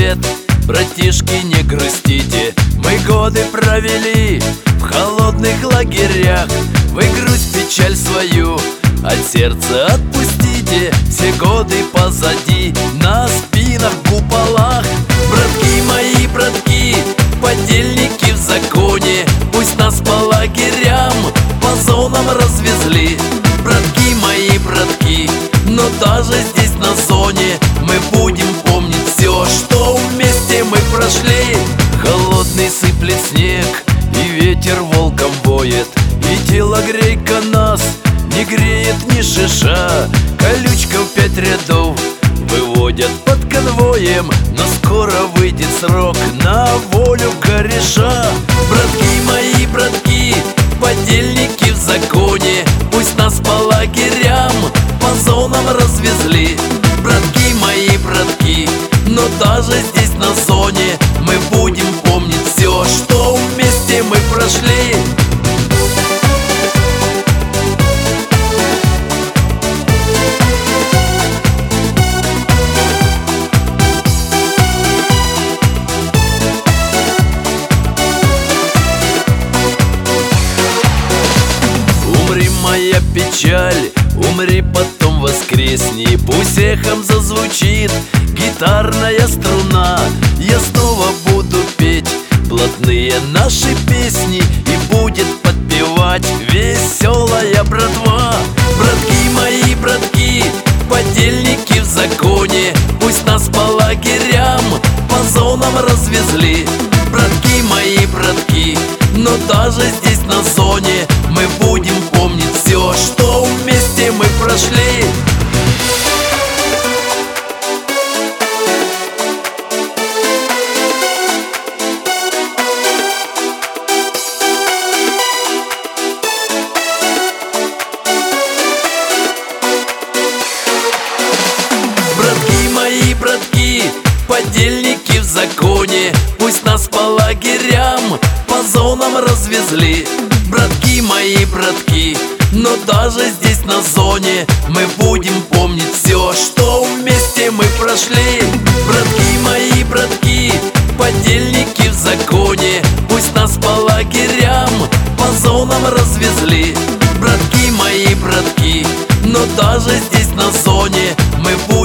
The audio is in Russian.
лет. Братишки, не грустите, мы годы провели в холодных лагерях. Вы грусть, печаль свою от сердца отпустите. Все годы позади, на спинах, куполах. Братки мои, братки, подельники в законе, пусть нас по лагерям, по зонам развезли. Братки мои, братки, но даже здесь на зоне мы будем помнить все, что вместе мы прошли. Холодный сыплет снег, и ветер волком воет, и телогрейка нас не греет ни шиша. Колючка в 5 рядов выводят под конвоем, но скоро выйдет срок на волю кореша. Братки мои, братки, подельники в законе, пусть нас по лагерям, по зонам развезли. Братки мои, братки, но даже здесь на зоне мы будем помнить все, что вместе мы прошли. Умри, моя печаль, умри, потом воскресни. Пусть эхом зазвучит гитарная струна. Я снова буду петь блатные наши песни, и будет подпевать веселая братва. Братки мои, братки, подельники в законе, пусть нас по лагерям, по зонам развезли. Братки мои, братки, но даже здесь на зоне мы будем помнить все, что вместе мы прошли. Братки мои, братки, подельники в законе, пусть нас по лагерям, по зонам развезли. Братки мои, братки, но даже здесь на зоне мы будем помнить все, что вместе мы прошли. Братки мои, братки, подельники в законе, пусть нас по лагерям, по зонам развезли. Братки мои, братки, но даже здесь на зоне мы будем